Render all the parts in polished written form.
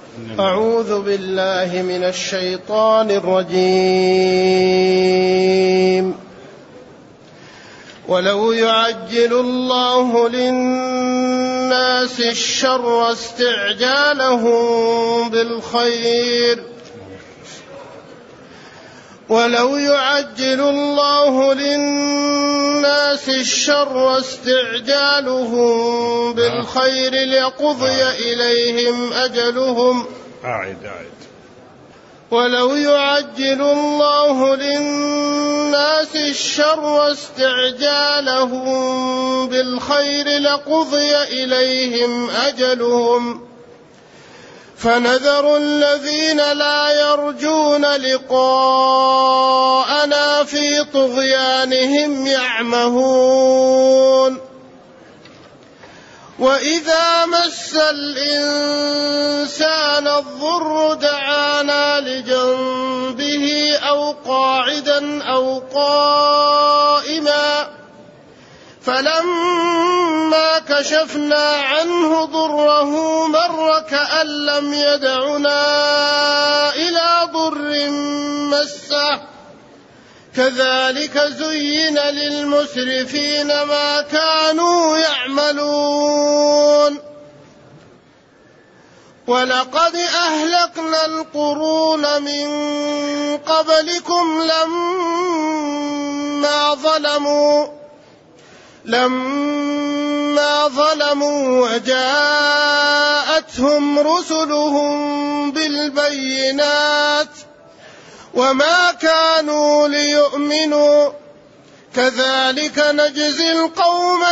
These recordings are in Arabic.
أعوذ بالله من الشيطان الرجيم. ولو يعجل الله للناس الشر استعجالهم بالخير لقضي إليهم أجلهم ولو يعجل الله للناس الشر استعجالهم بالخير لقضي إليهم أجلهم فنذر الذين لا يرجون لقاءنا في طغيانهم يعمهون. وإذا مس الإنسان الضر دعانا لجنبه أو قاعدا أو قائما فلما كشفنا عنه ضره مر كأن لم يدعنا إلى ضر مسه كذلك زين للمسرفين ما كانوا يعملون. ولقد أهلكنا القرون من قبلكم لما ظلموا وجاءتهم رسلهم بالبينات وما كانوا ليؤمنوا كذلك نجزي القوم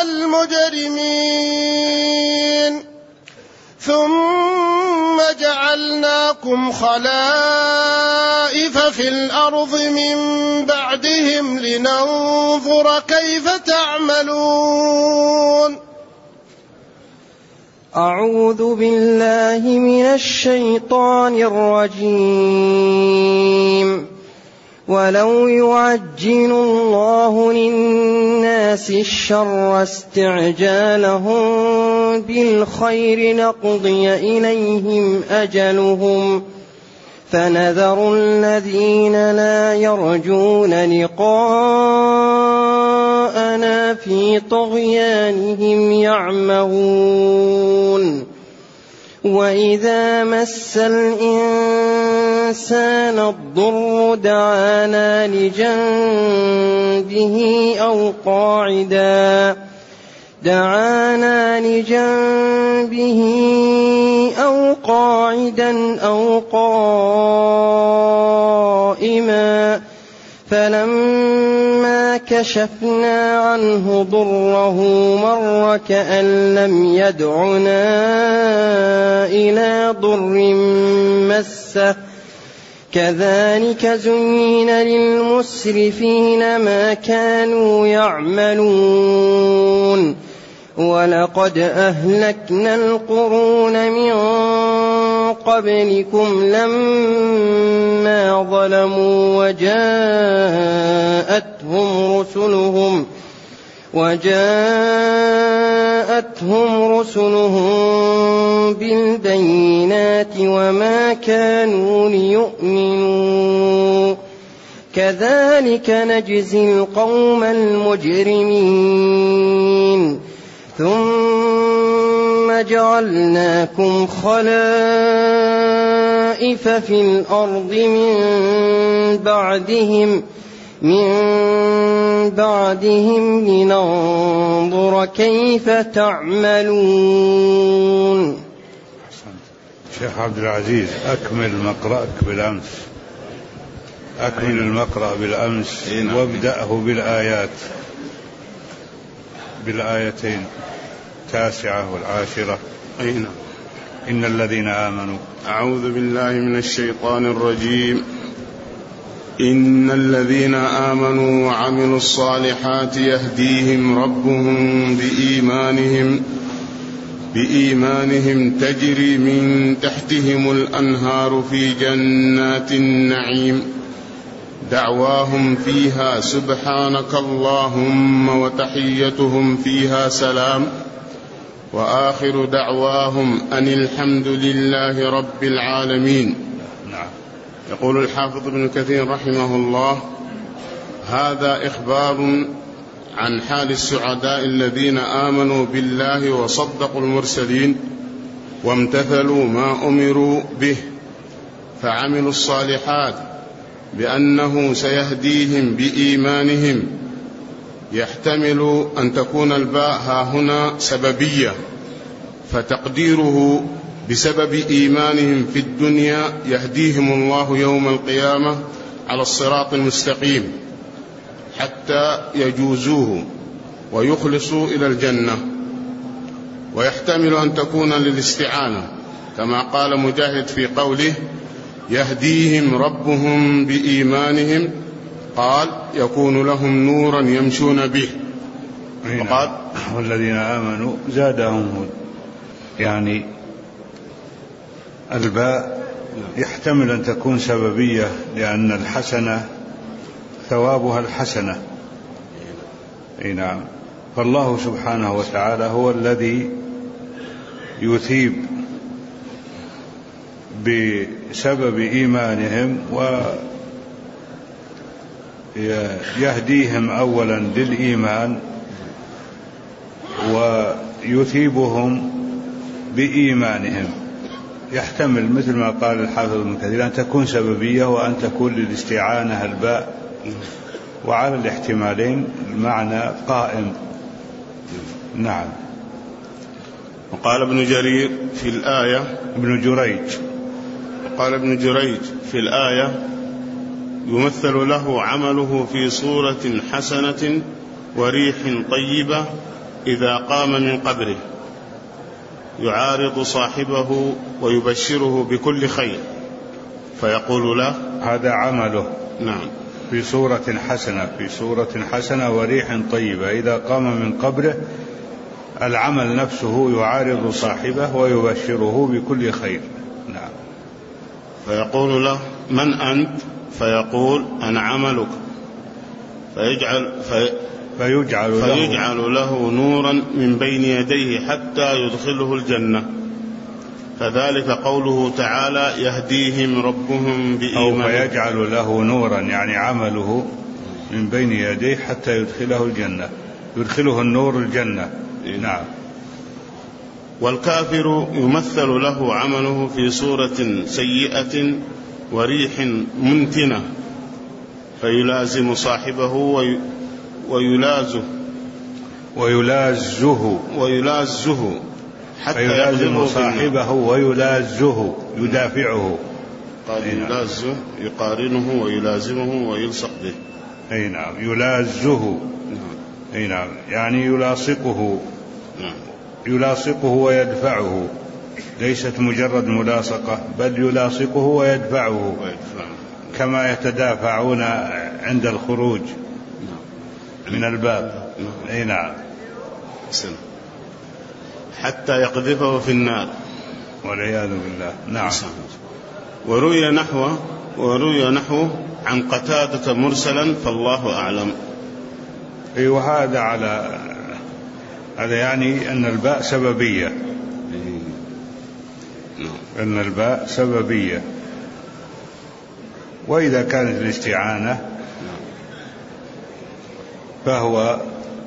المجرمين. ثم جعلناكم خلائف في الأرض من بعدهم لننظر كيف تعملون. أعوذ بالله من الشيطان الرجيم. ولو يعجل الله للناس الشر استعجالهم بالخير لقضي إليهم أجلهم فنذر الذين لا يرجون لقاءنا في طغيانهم يعمهون. وإذا مس الإنسان الضر دعانا لجنبه أو قاعدا أو قائما فلما كشفنا عنه ضره مر كأن لم يدعنا إلى ضر مسه كذلك زين للمسرفين ما كانوا يعملون. ولقد أهلكنا القرون من قبلكم لما ظلموا وجاءتهم رسلهم بالبينات وما كانوا ليؤمنوا كذلك نجزي القوم المجرمين. ثم جعلناكم خلائف في الأرض من بعدهم لننظر كيف تعملون. شيخ عبد العزيز أكمل المقرأ بالأمس وابدأه بالآيتين 9 و10. إن الذين آمنوا. أعوذ بالله من الشيطان الرجيم. إن الذين آمنوا وعملوا الصالحات يهديهم ربهم بإيمانهم تجري من تحتهم الأنهار في جنات النعيم دعواهم فيها سبحانك اللهم وتحيتهم فيها سلام وآخر دعواهم أن الحمد لله رب العالمين. نعم. يقول الحافظ ابن كثير رحمه الله: هذا إخبار عن حال السعداء الذين آمنوا بالله وصدقوا المرسلين وامتثلوا ما أمروا به فعملوا الصالحات، بأنه سيهديهم بإيمانهم. يحتمل أن تكون الباء ها هنا سببية، فتقديره بسبب إيمانهم في الدنيا يهديهم الله يوم القيامة على الصراط المستقيم حتى يجوزوه ويخلصوا إلى الجنة. ويحتمل أن تكون للاستعانة، كما قال مجاهد في قوله: يهديهم ربهم بإيمانهم، قال: يكون لهم نورا يمشون به. وقال: والذين آمنوا زادهم هدى. يعني الباء يحتمل أن تكون سببية، لأن الحسنة ثوابها الحسنة. نعم. فالله سبحانه وتعالى هو الذي يثيب بسبب إيمانهم ويهديهم أولا للإيمان ويثيبهم بإيمانهم. يحتمل مثل ما قال الحافظ ابن كثير أن تكون سببية وأن تكون للاستعانة الباء، وعلى الاحتمالين المعنى قائم. نعم. وقال ابن جرير في الآية قال ابن جريج في الآية: يمثل له عمله في صورة حسنة وريح طيبة إذا قام من قبره، يعارض صاحبه ويبشره بكل خير، فيقول له: هذا عمله. نعم. في صورة حسنة وريح طيبة إذا قام من قبره. العمل نفسه يعارض صاحبه ويبشره بكل خير. نعم. فيقول له: من أنت؟ فيقول: أنا عملك. فيجعل له نورا من بين يديه حتى يدخله الجنة. فذلك قوله تعالى: يهديهم ربهم بإيمان. أو فيجعل له نورا، يعني عمله من بين يديه حتى يدخله الجنة، يدخله النور الجنة. نعم. والكافر يمثل له عمله في صورة سيئة وريح منتنة، فيلازم صاحبه ويلازه حتى يلازم صاحبه ويلازه، يدافعه. قال يلازه يقارنه ويلازمه ويلصق به. أي نعم. يلازه. أي نعم. يعني يلاصقه. نعم. يلاصقه ويدفعه، ليست مجرد ملاصقة، بل يلاصقه ويدفعه كما يتدافعون عند الخروج من الباب. أي نعم. حتى يقذفه في النار والعياذ بالله. نعم. وروي نحوه عن قتادة مرسلا، فالله أعلم. وهذا هذا يعني أن الباء سببية. أن الباء سببية. وإذا كانت الاستعانة فهو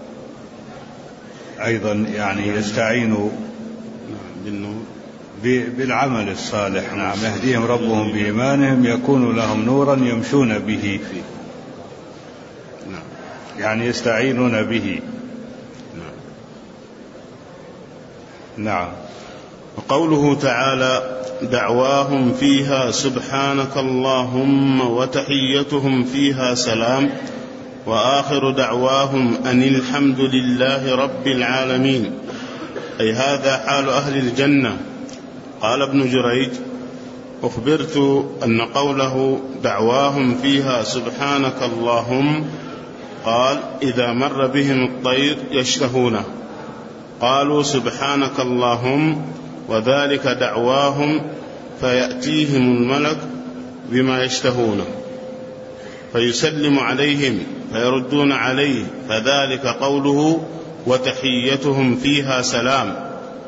أيضا يعني يستعين بالعمل الصالح. نعم. يهديهم ربهم بإيمانهم يكون لهم نورا يمشون به، يعني يستعينون به. نعم. وقوله تعالى: دعواهم فيها سبحانك اللهم وتحيتهم فيها سلام وآخر دعواهم أن الحمد لله رب العالمين، أي هذا حال أهل الجنة. قال ابن جريج: أخبرت أن قوله دعواهم فيها سبحانك اللهم قال: إذا مر بهم الطير يشتهونه قالوا سبحانك اللهم، وذلك دعواهم، فيأتيهم الملك بما يشتهونه فيسلم عليهم فيردون عليه، فذلك قوله وتحيتهم فيها سلام،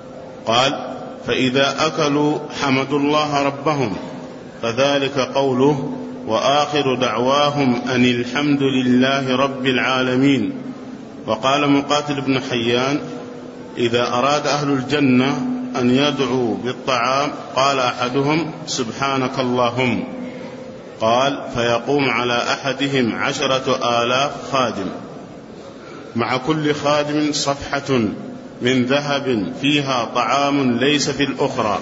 قال: فإذا أكلوا حمدوا الله ربهم، فذلك قوله: وآخر دعواهم أن الحمد لله رب العالمين. وقال مقاتل بن حيان: إذا أراد أهل الجنة أن يدعوا بالطعام قال أحدهم: سبحانك اللهم. قال: فيقوم على أحدهم 10,000 خادم، مع كل خادم صفحة من ذهب فيها طعام ليس في الأخرى.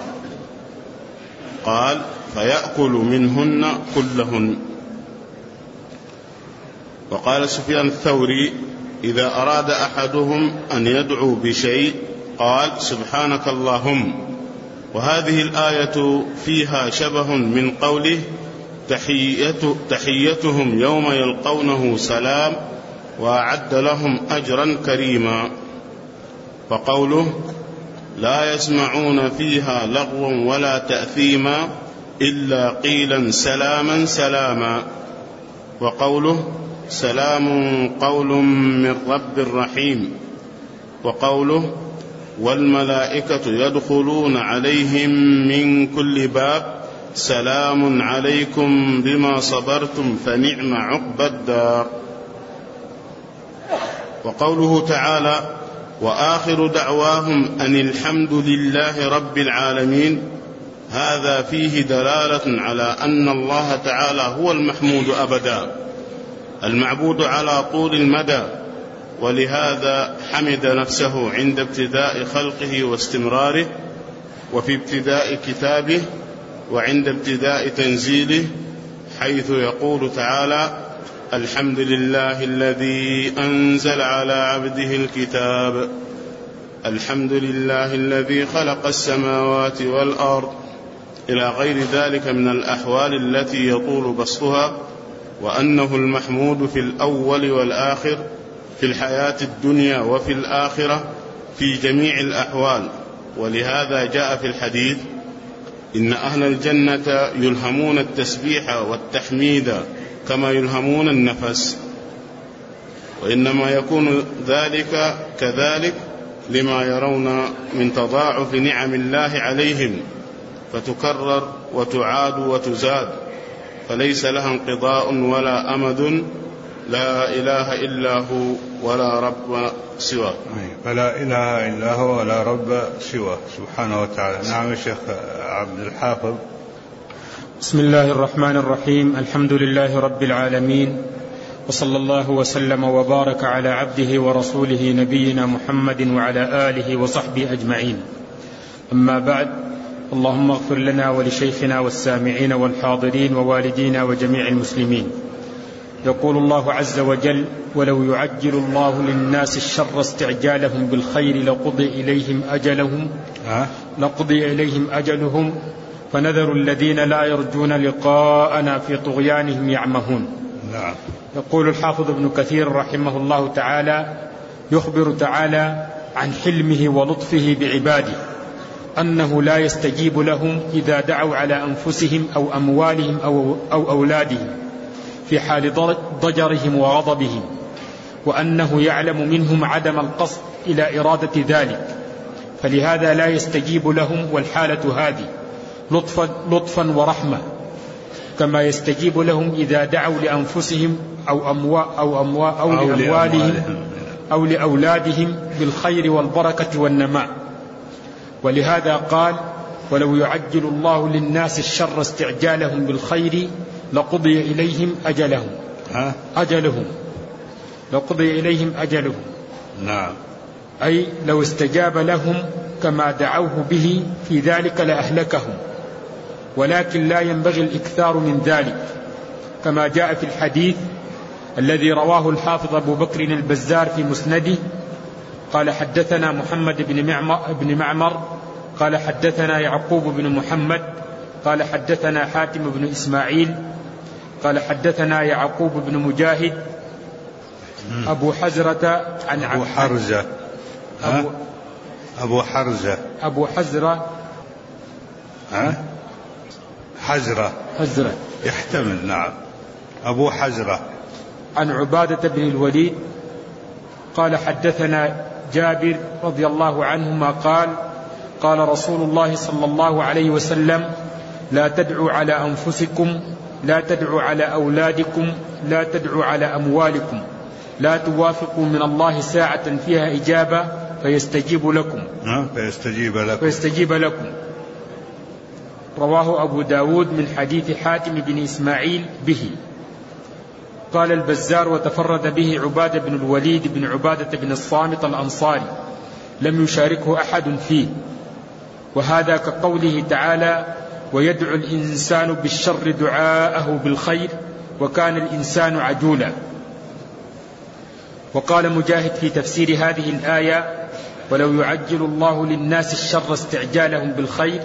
قال: فيأكل منهن كلهن. وقال سفيان الثوري: إذا أراد أحدهم أن يدعو بشيء قال: سبحانك اللهم. وهذه الآية فيها شبه من قوله: تحيتهم يوم يلقونه سلام وأعد لهم أجرا كريما. وقوله: لا يسمعون فيها لغوا ولا تأثيما إلا قيلا سلاما سلاما. وقوله: سلام قول من رب رحيم. وقوله: والملائكة يدخلون عليهم من كل باب سلام عليكم بما صبرتم فنعم عقبى الدار. وقوله تعالى: وآخر دعواهم أن الحمد لله رب العالمين، هذا فيه دلالة على أن الله تعالى هو المحمود أبدا، المعبود على طول المدى، ولهذا حمد نفسه عند ابتداء خلقه واستمراره، وفي ابتداء كتابه، وعند ابتداء تنزيله، حيث يقول تعالى: الحمد لله الذي أنزل على عبده الكتاب، الحمد لله الذي خلق السماوات والأرض، إلى غير ذلك من الأحوال التي يطول بسطها، وأنه المحمود في الأول والآخر، في الحياة الدنيا وفي الآخرة، في جميع الأحوال. ولهذا جاء في الحديث: إن أهل الجنة يلهمون التسبيح والتحميد كما يلهمون النفس، وإنما يكون ذلك كذلك لما يرون من تضاعف نعم الله عليهم، فتكرر وتعاد وتزاد، فليس لها انقضاء ولا أمد، لا إله إلا هو ولا رب سواه. فلا إله إلا هو ولا رب سواه سبحانه وتعالى. نعم الشيخ عبد الحافظ. بسم الله الرحمن الرحيم. الحمد لله رب العالمين، وصلى الله وسلم وبارك على عبده ورسوله نبينا محمد وعلى آله وصحبه أجمعين. أما بعد، اللهم اغفر لنا ولشيخنا والسامعين والحاضرين ووالدينا وجميع المسلمين. يقول الله عز وجل: ولو يعجل الله للناس الشر استعجالهم بالخير لقضي إليهم أجلهم فنذر الذين لا يرجون لقاءنا في طغيانهم يعمهون. نعم. يقول الحافظ ابن كثير رحمه الله تعالى: يخبر تعالى عن حلمه ولطفه بعباده، أنه لا يستجيب لهم إذا دعوا على أنفسهم أو أموالهم أو أولادهم في حال ضجرهم وغضبهم، وأنه يعلم منهم عدم القصد إلى إرادة ذلك، فلهذا لا يستجيب لهم، والحالة هذه لطفا ورحمة، كما يستجيب لهم إذا دعوا لأنفسهم أو لأموالهم أو لأولادهم بالخير والبركة والنماء. ولهذا قال: ولو يعجل الله للناس الشر استعجالهم بالخير لقضي إليهم أجلهم لقضي إليهم أجلهم. نعم. أي لو استجاب لهم كما دعوه به في ذلك لأهلكهم، ولكن لا ينبغي الإكثار من ذلك، كما جاء في الحديث الذي رواه الحافظ أبو بكر البزار في مسنده قال: حدثنا محمد بن معمر قال: حدثنا يعقوب بن محمد قال: حدثنا حاتم بن إسماعيل قال: حدثنا يعقوب بن مجاهد أبو حزرة عن أبو حزرة حزرة يحتمل. نعم. أبو حزرة عن عبادة بن الوليد قال: حدثنا جابر رضي الله عنهما قال: قال رسول الله صلى الله عليه وسلم: لا تدعوا على أنفسكم، لا تدعوا على أولادكم، لا تدعوا على أموالكم، لا توافقوا من الله ساعة فيها إجابة فيستجيب لكم. رواه أبو داود من حديث حاتم بن إسماعيل به. قال البزار: وتفرد به عبادة بن الوليد بن عبادة بن الصامت الأنصاري، لم يشاركه أحد فيه. وهذا كقوله تعالى: ويدعو الإنسان بالشر دعاءه بالخير وكان الإنسان عجولا. وقال مجاهد في تفسير هذه الآية: ولو يعجل الله للناس الشر استعجالهم بالخير،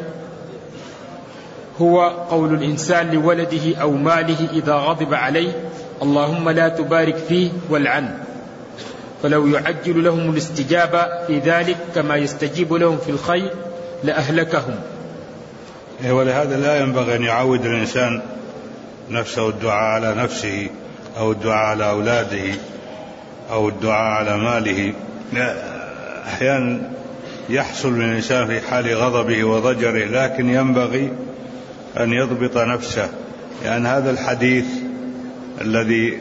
هو قول الإنسان لولده أو ماله إذا غضب عليه: اللهم لا تبارك فيه والعنه. فلو يعجل لهم الاستجابة في ذلك كما يستجيب لهم في الخير لأهلكهم. ولهذا لا ينبغي أن يعود الإنسان نفسه الدعاء على نفسه أو الدعاء على أولاده أو الدعاء على ماله. أحيانا يحصل من الإنسان في حال غضبه وضجره، لكن ينبغي أن يضبط نفسه، لأن هذا الحديث الذي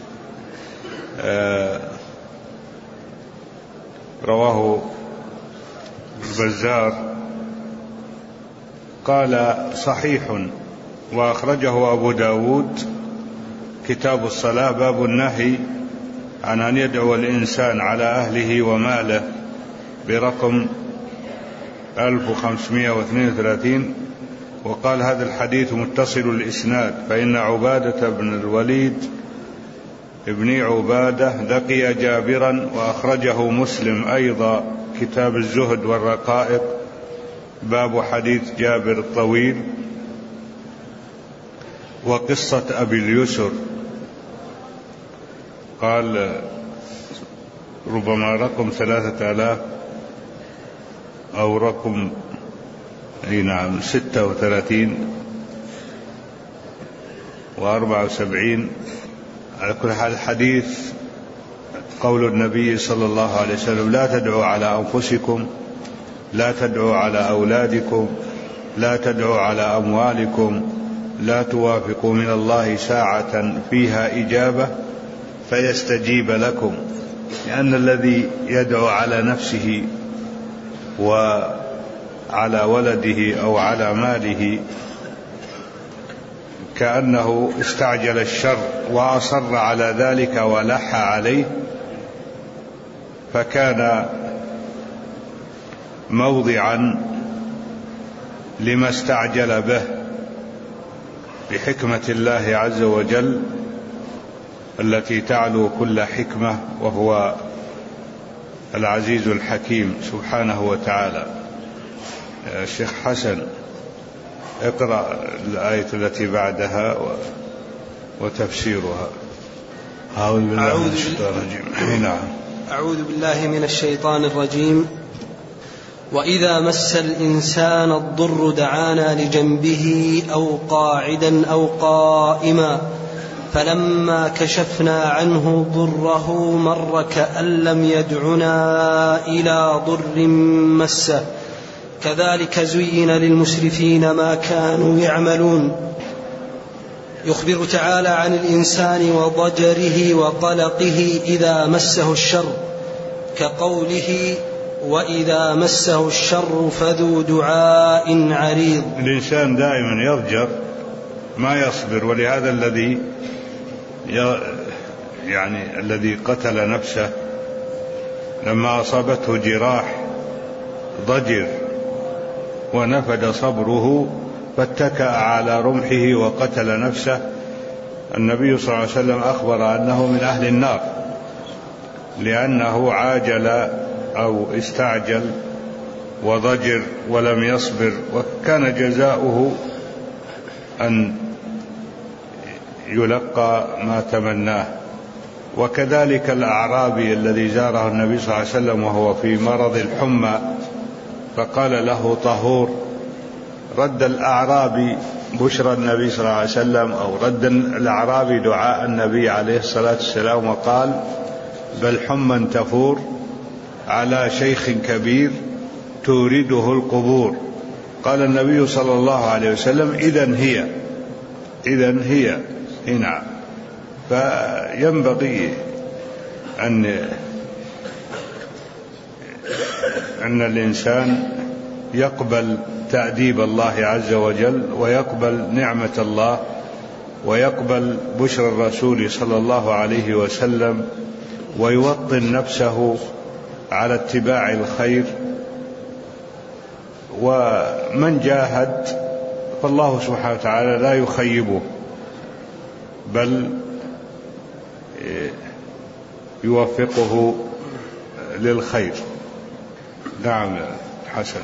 رواه البزار قال صحيح، وأخرجه أبو داود كتاب الصلاة باب النهي عن أن يدعو الإنسان على أهله وماله برقم 1532. وقال هذا الحديث متصل الإسناد، فإن عبادة بن الوليد ابن عبادة لقي جابرا، وأخرجه مسلم أيضا كتاب الزهد والرقائق باب حديث جابر الطويل وقصة أبي اليسر. قال ربما رقم 3000 أو رقم 36 و74. على كل حال الحديث قول النبي صلى الله عليه وسلم: لا تدعوا على أنفسكم، لا تدعوا على أولادكم، لا تدعوا على أموالكم، لا توافقوا من الله ساعة فيها إجابة فيستجيب لكم. لأن الذي يدعو على نفسه وعلى ولده أو على ماله كأنه استعجل الشر وأصر على ذلك ولح عليه، فكان موضعا لما استعجل به بحكمة الله عز وجل التي تعلو كل حكمة، وهو العزيز الحكيم سبحانه وتعالى. الشيخ حسن اقرأ الآية التي بعدها وتفسيرها. أعوذ بالله من الشيطان الرجيم. نعم. أعوذ بالله من الشيطان الرجيم. وإذا مس الإنسان الضر دعانا لجنبه أو قاعدا أو قائما فلما كشفنا عنه ضره مر كأن لم يدعنا إلى ضر مسه كذلك زين للمسرفين ما كانوا يعملون. يخبر تعالى عن الإنسان وضجره وقلقه إذا مسه الشر، كقوله: وإذا مسه الشر فذو دعاء عريض. الإنسان دائما يضجر ما يصبر، ولهذا الذي قتل نفسه لما أصابته جراح ضجر ونفد صبره فاتكأ على رمحه وقتل نفسه. النبي صلى الله عليه وسلم أخبر أنه من أهل النار، لأنه عاجل أو استعجل وضجر ولم يصبر، وكان جزاؤه أن يلقى ما تمناه. وكذلك الأعرابي الذي زاره النبي صلى الله عليه وسلم وهو في مرض الحمى فقال له طهور، رد الأعرابي بشرى النبي صلى الله عليه وسلم، أو رد الأعرابي دعاء النبي عليه الصلاة والسلام وقال: بل حمى تفور على شيخ كبير تورده القبور. قال النبي صلى الله عليه وسلم إذن هي هنا. فينبغي أن الإنسان يقبل تأديب الله عز وجل، ويقبل نعمة الله، ويقبل بشر الرسول صلى الله عليه وسلم، ويوطن نفسه على اتباع الخير. ومن جاهد فالله سبحانه وتعالى لا يخيبه، بل يوفقه للخير. نعم حسن.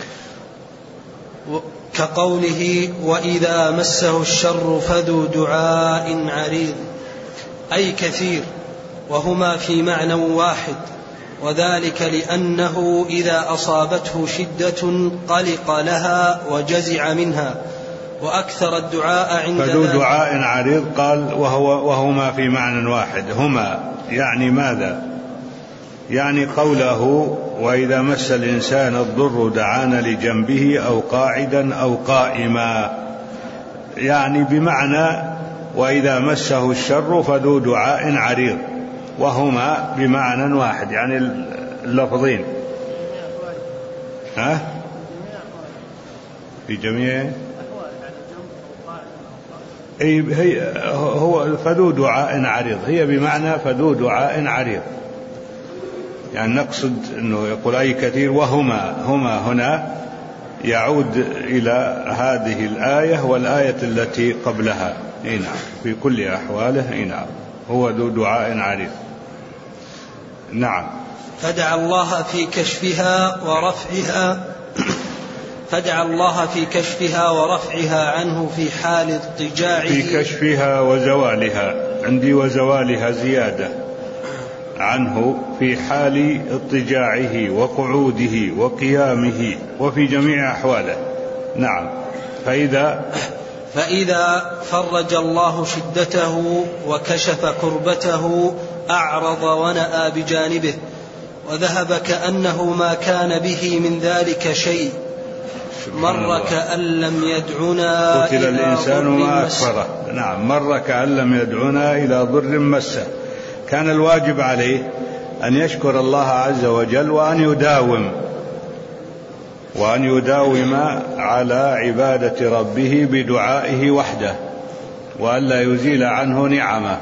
كقوله وإذا مسه الشر فذو دعاء عريض، أي كثير، وهما في معنى واحد، وذلك لأنه إذا أصابته شدة قلق لها وجزع منها وأكثر الدعاء عند فذو دعاء عريض. قال وهما في معنى واحد. هما يعني ماذا؟ يعني قوله وإذا مس الإنسان الضر دعانا لجنبه أو قاعدا أو قائما، يعني بمعنى وإذا مسه الشر فذو دعاء عريض، وهما بمعنى واحد، يعني اللفظين في جميع هي هو فذو دعاء عريض، هي بمعنى فذو دعاء عريض. يعني نقصد أنه يقول أي كثير، وهما هنا يعود إلى هذه الآية والآية التي قبلها. نعم في كل أحواله. نعم هو ذو دعاء عريض. نعم. فدعا الله في كشفها ورفعها عنه في حال اضطجاعه. في كشفها وزوالها، عندي وزوالها زيادة، عنه في حال اضطجاعه وقعوده وقيامه وفي جميع أحواله. نعم. فإذا فرج الله شدته وكشف كربته أعرض ونأى بجانبه وذهب كأنه ما كان به من ذلك شيء، مر كأن لم يدعنا قتل الإنسان ما أكفره. نعم مر كأن لم يدعنا إلى ضر مسه. كان الواجب عليه أن يشكر الله عز وجل وأن يداوم على عبادة ربه بدعائه وحده، وأن لا يزيل عنه نعمه.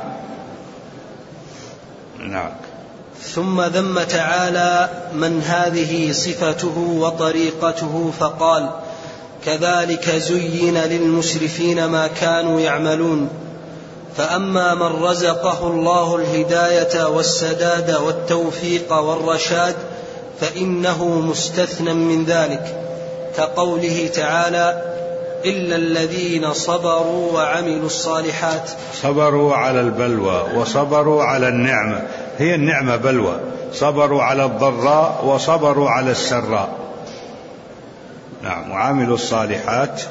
نعم. ثم ذم تعالى من هذه صفته وطريقته فقال كذلك زين للمسرفين ما كانوا يعملون. فأما من رزقه الله الهداية والسداد والتوفيق والرشاد فإنه مستثنى من ذلك، كقوله تعالى إلا الذين صبروا وعملوا الصالحات. صبروا على البلوى وصبروا على النعمة، هي النعمة بلوى، صبروا على الضراء وصبروا على السراء. نعم. وعملوا الصالحات.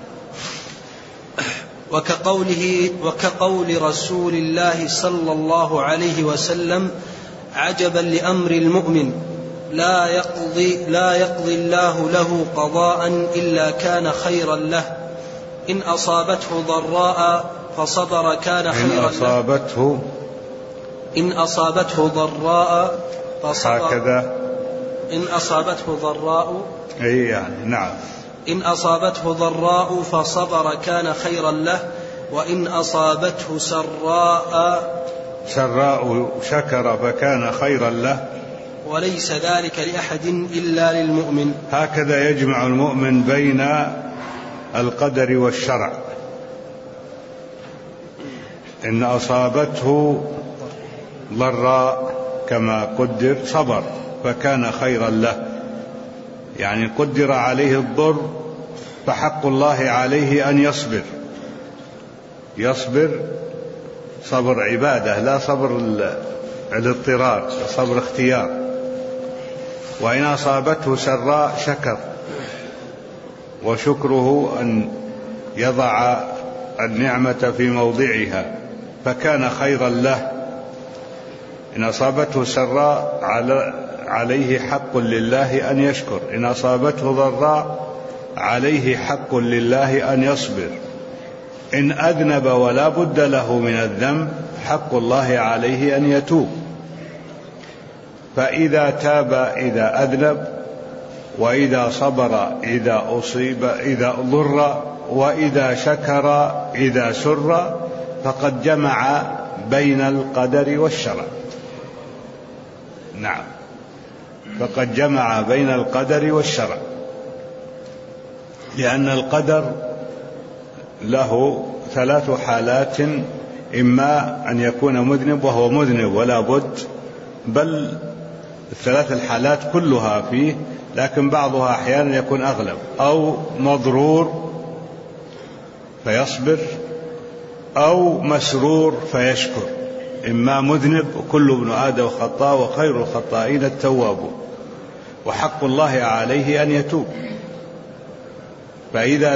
وكقول رسول الله صلى الله عليه وسلم عجبا لأمر المؤمن لا يقضي الله له قضاء إلا كان خيرا له، إن أصابته ضراء فصبر كان خيرا له، إن أصابته ضراء فصبر، هكذا إن أصابته ضراء يعني نعم، إن أصابته ضراء فصبر كان خيرا له، وإن أصابته سراء شكر فكان خيرا له، وليس ذلك لأحد إلا للمؤمن. هكذا يجمع المؤمن بين القدر والشرع. إن أصابته ضراء كما قدر صبر فكان خيرا له، يعني قدر عليه الضر فحق الله عليه أن يصبر صبر عبادة، لا صبر الاضطرار، صبر اختيار. وإن أصابته سراء شكر، وشكره أن يضع النعمة في موضعها فكان خيرا له. إن أصابته سراء عليه حق لله أن يشكر، إن أصابته ضراء عليه حق لله أن يصبر، إن أذنب ولا بد له من الذنب حق الله عليه أن يتوب. فإذا تاب إذا أذنب، وإذا صبر إذا أصيب إذا ضر، وإذا شكر إذا سر، فقد جمع بين القدر والشرع. نعم، فقد جمع بين القدر والشرع، لأن القدر له 3 حالات: إما أن يكون مذنب وهو مذنب ولا بد، بل 3 الحالات كلها فيه، لكن بعضها أحيانا يكون أغلب، أو مضرور فيصبر، أو مسرور فيشكر. إما مذنب، وكل ابن آدم خطاء وخير الخطائين التواب، وحق الله عليه أن يتوب. فإذا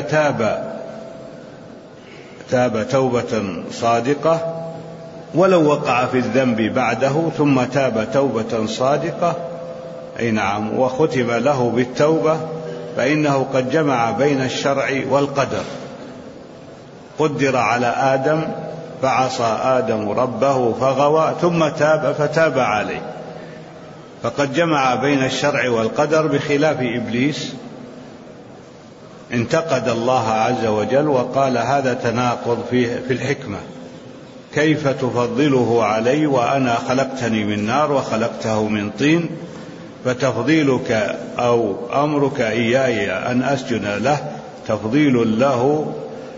تاب توبة صادقة، ولو وقع في الذنب بعده ثم تاب توبة صادقة، أي نعم، وختم له بالتوبة، فإنه قد جمع بين الشرع والقدر. قدر على آدم فعصى آدم ربه فغوى ثم تاب فتاب عليه، فقد جمع بين الشرع والقدر، بخلاف إبليس انتقد الله عز وجل وقال: هذا تناقض في الحكمة، كيف تفضله علي وأنا خلقتني من نار وخلقته من طين؟ فتفضيلك أو أمرك إياي أن أسجد له تفضيل له،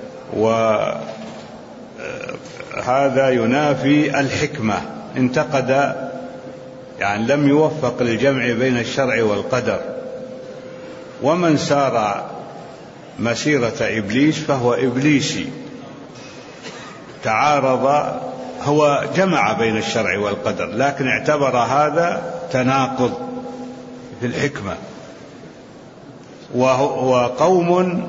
وهذا ينافي الحكمة. انتقد، يعني لم يوفق للجمع بين الشرع والقدر. ومن سار مسيرة إبليس فهو إبليسي، تعارض، هو جمع بين الشرع والقدر، لكن اعتبر هذا تناقض في الحكمة. وقوم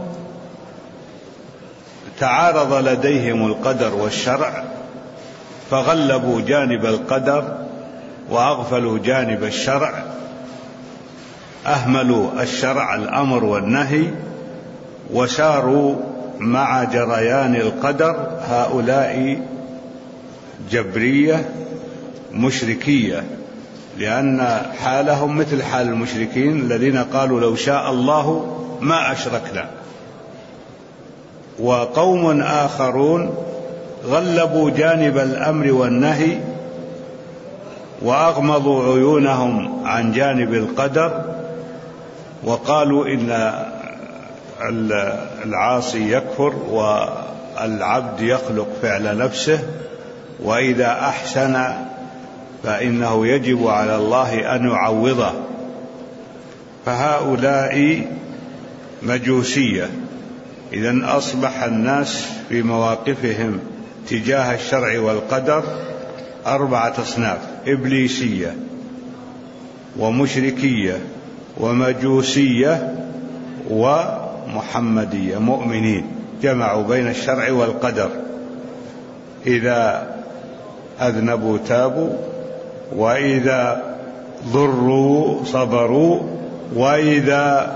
تعارض لديهم القدر والشرع، فغلبوا جانب القدر وأغفلوا جانب الشرع، أهملوا الشرع الأمر والنهي، وساروا مع جريان القدر. هؤلاء جبرية مشركية، لأن حالهم مثل حال المشركين الذين قالوا: لو شاء الله ما أشركنا. وقوم آخرون غلبوا جانب الأمر والنهي، وأغمضوا عيونهم عن جانب القدر، وقالوا إن العاصي يكفر والعبد يخلق فعل نفسه، وإذا أحسن فإنه يجب على الله أن يعوضه. فهؤلاء مجوسية. إذن أصبح الناس في مواقفهم تجاه الشرع والقدر 4 أصناف: إبليسية ومشركية ومجوسية ومحمدية، مؤمنين جمعوا بين الشرع والقدر. إذا أذنبوا تابوا، وإذا ضروا صبروا، وإذا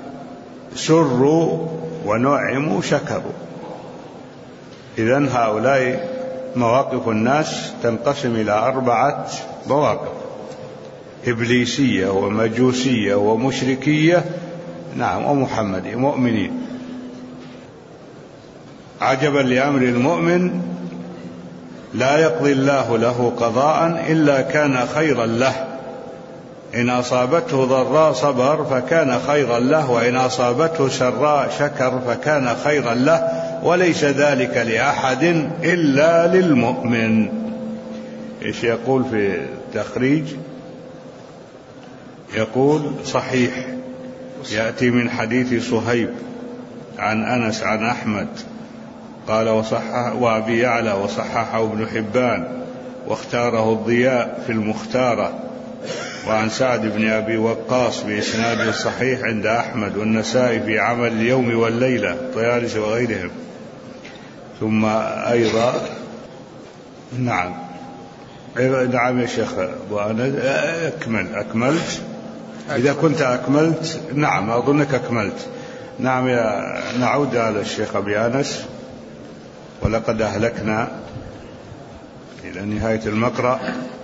سروا ونعموا شكروا. إذن هؤلاء مواقف الناس تنقسم إلى 4 مواقف: إبليسية ومجوسية ومشركية، نعم، ومحمدية، مؤمنين. عجبا لأمر المؤمن، لا يقضي الله له قضاء إلا كان خيرا له، إن أصابته ضراء صبر فكان خيرا له، وإن أصابته سراء شكر فكان خيرا له، وليس ذلك لأحد إلا للمؤمن. إيش يقول في التخريج؟ يقول: صحيح، يأتي من حديث صهيب عن أنس عن أحمد قال وأبي يعلى وصححه ابن حبان واختاره الضياء في المختارة، وعن سعد بن أبي وقاص بإسناد صحيح عند أحمد والنسائي في عمل اليوم والليلة، الطيالسي وغيرهم. ثم أيضا، نعم، نعم يا شيخ أبو أنس، أكملت. إذا كنت أكملت نعم أظنك أكملت. نعم نعود على الشيخ أبي أنس. ولقد أهلكنا إلى نهاية المقرأ.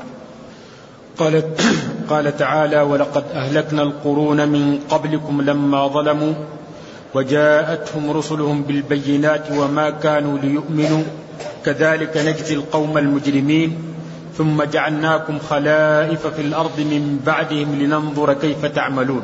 قال تعالى: ولقد أهلكنا القرون من قبلكم لما ظلموا وجاءتهم رسلهم بالبينات وما كانوا ليؤمنوا كذلك نجزي القوم المجرمين ثم جعلناكم خلائف في الأرض من بعدهم لننظر كيف تعملون.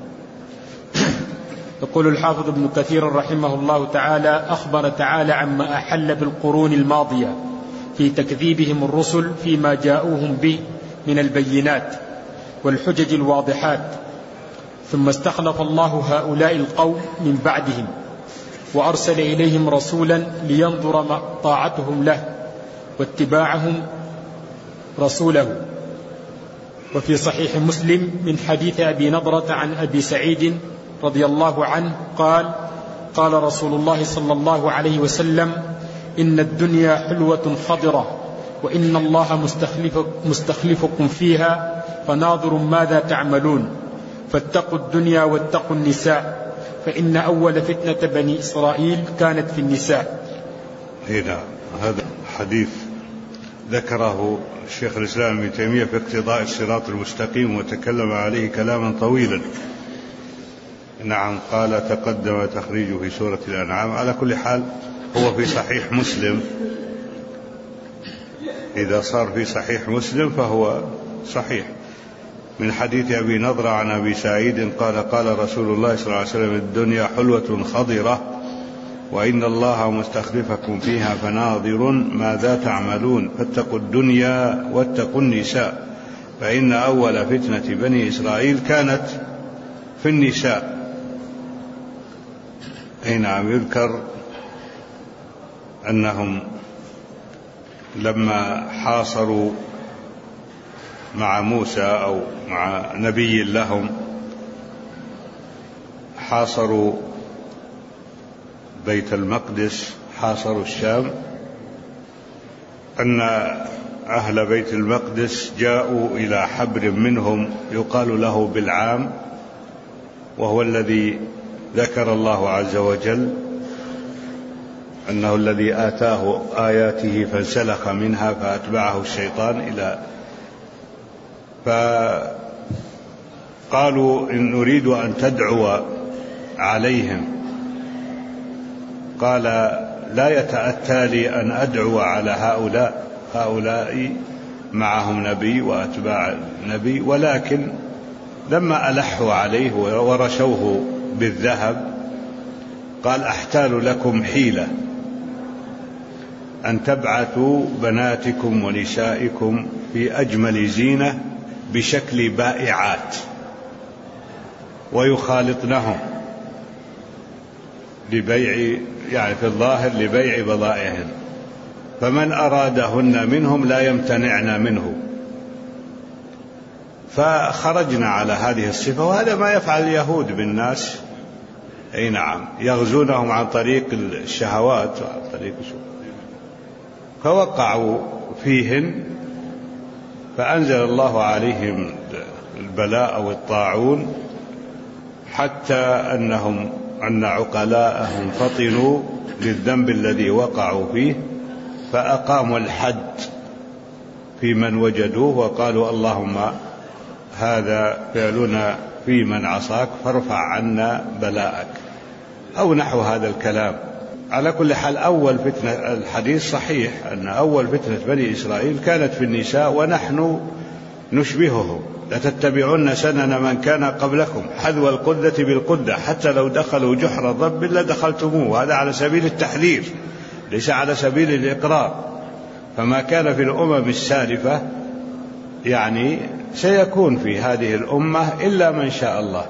يقول الحافظ ابن كثير رحمه الله تعالى: أخبر تعالى عما أحل بالقرون الماضية في تكذيبهم الرسل فيما جاءوهم به من البينات والحجج الواضحات، ثم استخلف الله هؤلاء القوم من بعدهم وأرسل إليهم رسولا لينظر طاعتهم له واتباعهم رسوله. وفي صحيح مسلم من حديث أبي نضرة عن أبي سعيد رضي الله عنه قال: قال رسول الله صلى الله عليه وسلم: إن الدنيا حلوة خضرة وإن الله مستخلفكم فيها فناظر ماذا تعملون، فاتقوا الدنيا واتقوا النساء، فإن أول فتنة بني إسرائيل كانت في النساء. هنا هذا حديث ذكره الشيخ الإسلام ابن تيمية في اقتضاء الصراط المستقيم وتكلم عليه كلاما طويلا. نعم قال تقدم تخريجه في سورة الأنعام. على كل حال هو في صحيح مسلم، إذا صار في صحيح مسلم فهو صحيح. من حديث أبي نضرة عن أبي سعيد قال: قال رسول الله صلى الله عليه وسلم: الدنيا حلوة خضرة وإن الله مستخلفكم فيها فناظر ماذا تعملون، فاتقوا الدنيا واتقوا النساء، فإن أول فتنة بني إسرائيل كانت في النساء. نعم يذكر أنهم لما حاصروا مع موسى أو مع نبي لهم حاصروا بيت المقدس، حاصروا الشام، أن أهل بيت المقدس جاءوا إلى حبر منهم يقال له بالعام، وهو الذي ذكر الله عز وجل أنه الذي آتاه آياته فانسلخ منها فأتبعه الشيطان إلى فقالوا إن نريد أن تدعو عليهم. قال: لا يتأتى لي أن أدعو على هؤلاء معهم نبي وأتباع نبي، ولكن لما ألحوا عليه ورشوه بالذهب قال: أحتال لكم حيلة أن تبعثوا بناتكم ونسائكم في أجمل زينة بشكل بائعات ويخالطنهم لبيع، يعني في الظاهر لبيع بضائعهم، فمن أرادهن منهم لا يمتنعن منه. فخرجنا على هذه الصفة، وهذا ما يفعل اليهود بالناس. أي نعم، يغزونهم عن طريق الشهوات وعن طريق فوقعوا فيهن، فأنزل الله عليهم البلاء والطاعون، حتى أن عقلاءهم فطنوا للذنب الذي وقعوا فيه، فأقاموا الحد في من وجدوه وقالوا: اللهم هذا فعلنا في من عصاك فارفع عنا بلاءك، أو نحو هذا الكلام. على كل حال أول فتنة، الحديث صحيح أن أول فتنة بني إسرائيل كانت في النساء، ونحن نشبههم: لتتبعن سنن من كان قبلكم حذو القدة بالقدة حتى لو دخلوا جحر ضب لدخلتموه. هذا على سبيل التحذير ليس على سبيل الإقرار. فما كان في الأمم السالفة يعني سيكون في هذه الأمة إلا من شاء الله.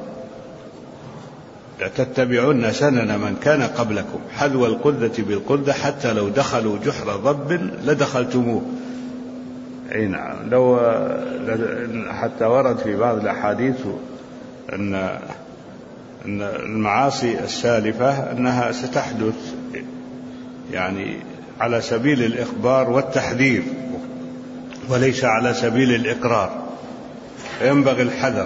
لتتبعن سنن من كان قبلكم حذو القدة بالقدة حتى لو دخلوا جحر ضب لدخلتموه. أي نعم، لو حتى ورد في بعض الأحاديث أن المعاصي السالفة أنها ستحدث، يعني على سبيل الإخبار والتحذير. وليس على سبيل الإقرار، ينبغي الحذر،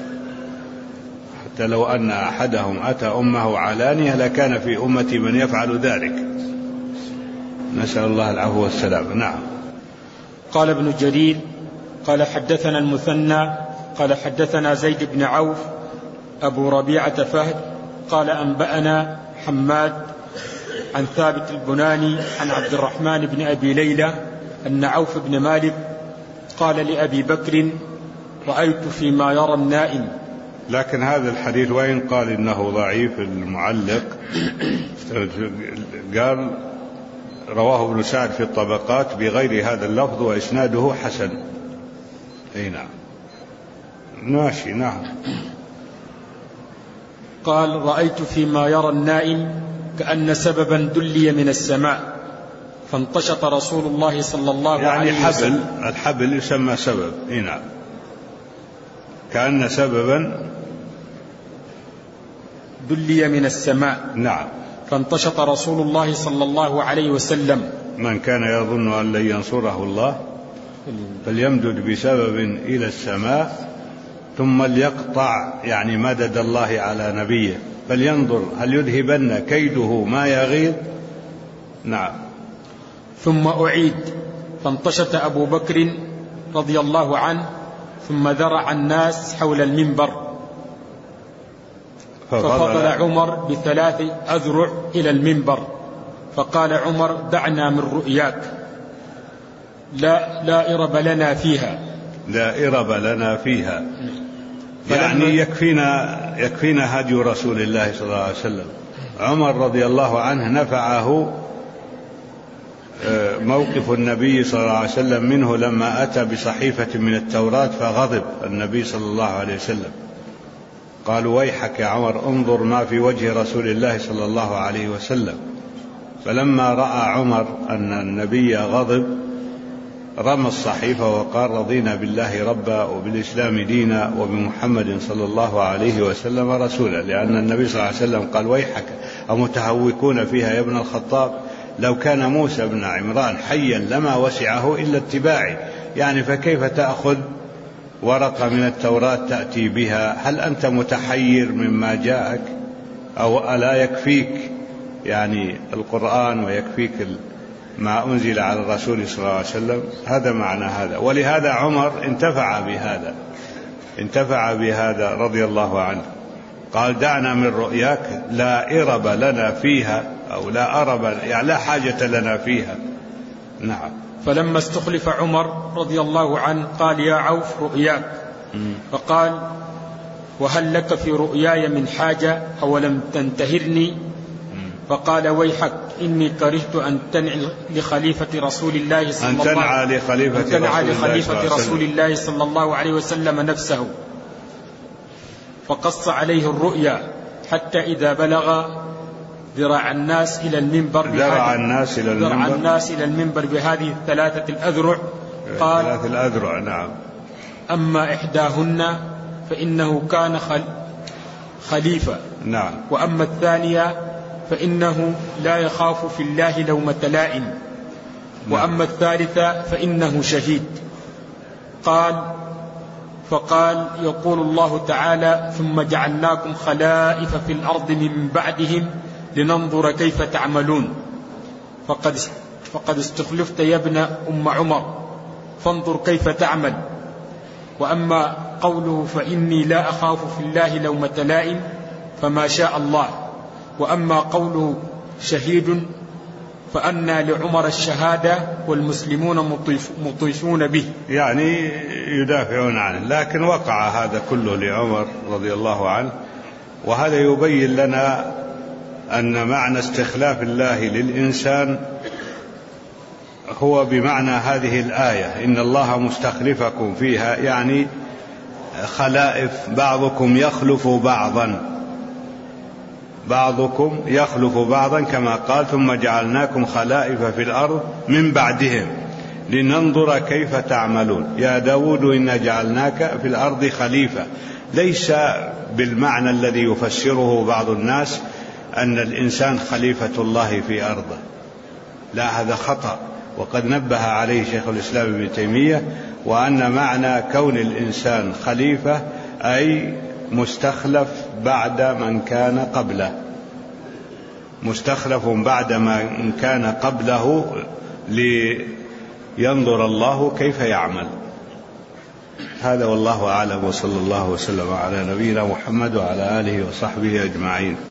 حتى لو أن أحدهم أتى أمه علانية لكان في أمتي من يفعل ذلك، نسأل الله العفو والسلام. نعم. قال ابن جرير قال حدثنا المثنى قال حدثنا زيد بن عوف أبو ربيعة فهد قال أنبأنا حماد عن ثابت البناني عن عبد الرحمن بن أبي ليلى أن عوف بن مالك قال لأبي بكر رأيت فيما يرى النائم. لكن هذا الحديث وإن قال إنه ضعيف المعلق، قال رواه ابن سعد في الطبقات بغير هذا اللفظ وإسناده حسن. أي نعم. ماشي. نعم. قال رأيت فيما يرى النائم كأن سببا دلي من السماء فانتشط رسول الله صلى الله عليه وسلم. يعني الحبل يسمى سبب. أي نعم. كأن سببا دلي من السماء. نعم. فانتشط رسول الله صلى الله عليه وسلم. من كان يظن أن لن ينصره الله فليمدد بسبب إلى السماء ثم ليقطع، يعني مدد الله على نبيه، فلينظر هل يذهبن كيده ما يغيظ. نعم. ثم أعيد فانتشط أبو بكر رضي الله عنه ثم ذرع الناس حول المنبر ففضل عمر ب3 أذرع إلى المنبر فقال عمر دعنا من رؤياك لا إرب لنا فيها. لا إرب لنا فيها، يعني يكفينا هدي رسول الله صلى الله عليه وسلم. عمر رضي الله عنه نفعه موقف النبي صلى الله عليه وسلم منه لما أتى بصحيفة من التوراة فغضب النبي صلى الله عليه وسلم، قالوا ويحك يا عمر انظر ما في وجه رسول الله صلى الله عليه وسلم. فلما رأى عمر أن النبي غضب رمى الصحيفة وقال رضينا بالله ربا وبالإسلام دينا وبمحمد صلى الله عليه وسلم رسولا، لأن النبي صلى الله عليه وسلم قال ويحك أمتهوكون فيها يا ابن الخطاب، لو كان موسى بن عمران حيا لما وسعه إلا اتباعي، يعني فكيف تأخذ ورقة من التوراة تأتي بها؟ هل أنت متحير مما جاءك؟ أو ألا يكفيك يعني القرآن ويكفيك ما أنزل على الرسول صلى الله عليه وسلم؟ هذا معنى هذا. ولهذا عمر انتفع بهذا رضي الله عنه، قال دعنا من رؤياك لا إرب لنا فيها، أو لا أرب يعني لا حاجة لنا فيها. نعم. فلما استخلف عمر رضي الله عنه قال يا عوف رؤياك، فقال وهل لك في رؤياي من حاجة أولم تنتهرني؟ فقال ويحك إني كرهت أن تنعى لخليفة رسول الله صلى الله عليه وسلم نفسه. فقص عليه الرؤيا حتى إذا بلغ ذراع الناس إلى المنبر بهذه 3 الأذرع قال 3 الأذرع. نعم. أما إحداهن فإنه كان خليفة. نعم. وأما الثانية فإنه لا يخاف في الله لومة لائم. وأما الثالثة فإنه شهيد. فقال يقول الله تعالى ثم جعلناكم خلائف في الأرض من بعدهم لننظر كيف تعملون فقد استخلفت يا ابن أم عمر فانظر كيف تعمل. وأما قوله فإني لا أخاف في الله لومة لائم فما شاء الله. وأما قوله شهيد فأنى لعمر الشهادة والمسلمون مطيفون به، يعني يدافعون عنه. لكن وقع هذا كله لعمر رضي الله عنه، وهذا يبين لنا أن معنى استخلاف الله للإنسان هو بمعنى هذه الآية إن الله مستخلفكم فيها، يعني خلائف، بعضكم يخلف بعضا كما قال ثم جعلناكم خلائف في الأرض من بعدهم لننظر كيف تعملون. يا داود إنا جعلناك في الأرض خليفة، ليس بالمعنى الذي يفسره بعض الناس أن الإنسان خليفة الله في أرضه، لا، هذا خطأ. وقد نبه عليه شيخ الإسلام ابن تيمية، وأن معنى كون الإنسان خليفة أي مستخلف بعد من كان قبله، مستخلف بعد من كان قبله لينظر الله كيف يعمل. هذا والله أعلم، وصلى الله وسلم على نبينا محمد وعلى آله وصحبه أجمعين.